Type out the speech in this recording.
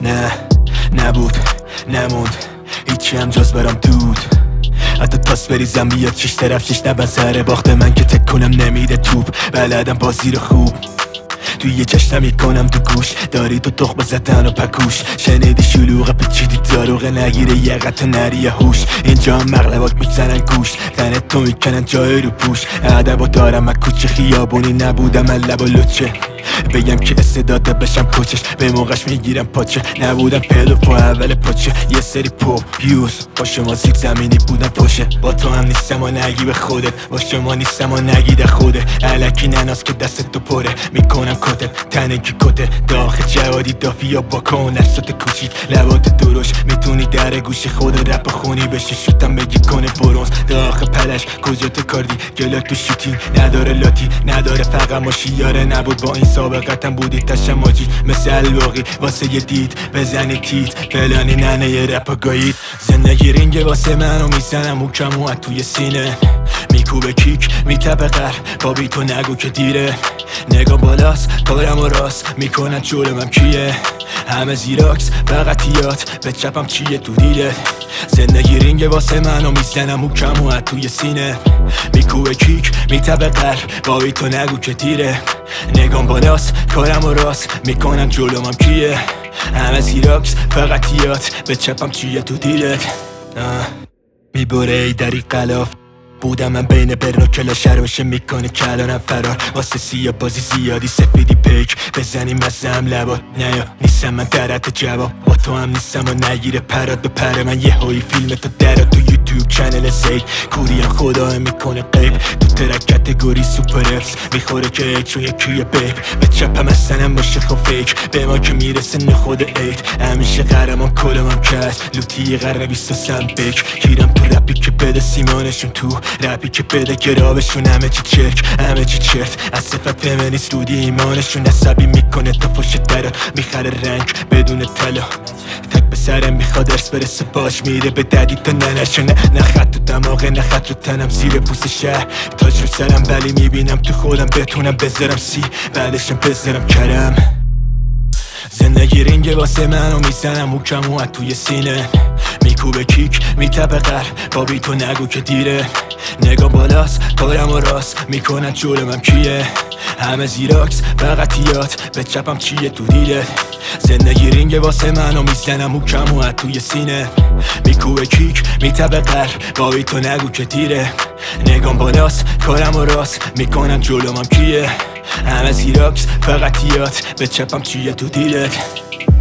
نه نبود نموند هیچی هم جز برام دود. حتی تاس بریزم بیاد شش طرف شش نبن سر باخت من که تک کنم نمیده توپ. بلدم بازی رو خوب توی یه چشم میکنم تو گوش داری تو تخم زدن و پکوش. شنیدی شلوغه پیچیدی داروغه نگیره یه قطع نری هوش. اینجا هم مغلبات میزنن گوش تنت تو میکنن جای رو پوش. ادبا دارم من کوچه خیابونی نبودم من لب و لچه بگم که استعداده بشم کوچش به موقعش میگیرم پاچه. نبودم پلو پا اول پاچه یه سری پوپیوز با شما زیگ زمینی بودم پاشه. با تو هم نیستم و نگی به خودت با شما نیستم و نگی ده خوده. علکی نناس که دست تو پره میکنم کتت تنگی کته داخل جوادی دافی یا با کن نفسات کوچیک لبات درش میتونی در گوش خود رپ خونی بشه شوتم بگی کنه برونز داخل پلش کجا تو کردی گلک تو شوتی نداره لاتی نداره فقط ماشی یاره نبود با این سابقتم بودی تشماجی مثل الواقی واسه یه دید بزنی تیت فلانی ننه یه رپ گایید. زندگی رینگ واسه منو میزنم موکم و توی سینه میکوبه کیک میتبه قر بابی تو نگو که دیره. نگاه بالاست کارم و راست میکنن جلومم کیه همه زیراکس فقط یاد به چپم چیه تو دیده. زندگی رینگ واسه منو میزنم موکم و توی سینه میکوبه کیک میتبه قر بابی تو نگو که دیره. نگام بالاست کارم و راست میکنن جلومم کیه همه زیراکس فقط یاد به چپم چیه تو دیده. میبره ای دری قلاف بودم من بین برن و کلا شرمشه میکنه کلانم فرار واسه سیا بازی زیادی سفیدی پیک بزنیم مزم لبات نیا نیستم من درت جواب با تو هم نیستم و نگیره پرات به پر من یه هایی فیلم تو درات تو یوتیوب چنل زید کوریم خدا میکنه قیب تو ترک کتگوری سوپر افس میخوره که چون یکیه بیب به چپم اصنم باشه خو فیک به ما که میرسه نخود اید همیشه قرمم کلمم کس لوتی قرن 23 بیک گیرم تو رپی که بده سیمانشون تو رپی که بده گرابشون همه چی چرک همه چی چرت از صفت فمینیست رودی ایمانشون عصبی میکنه تا فش درات میخره رنگ بدون طلا تک به سرم میخواد ارس برسه باش میره به ددی تا ننشونه نه خط تو دماغه نه خط رو تنم زیر پوست شهر تاج رو سرم ولی میبینم تو خودم بتونم بذارم سی بعدشم بذارم کرم. زندگی رینگ واسه منو میزنم موکم و توی سینه میکوبه کیک میتبه قر بابی تو نگو که دیره. نگاه بالاست کارم و راست میکنن جلومم کیه همه زیراکس فقط یاد به چپم چیه تو دیده. زندگی رینگ واسه منو میزنم موکم و توی سینه میکوبه کیک میتبه قر بابی تو نگو که دیره. نگام بالاست کارم و راست میکنن جلومم کیه همه زیراکس فقط یاد به چپم چیه تو دیده.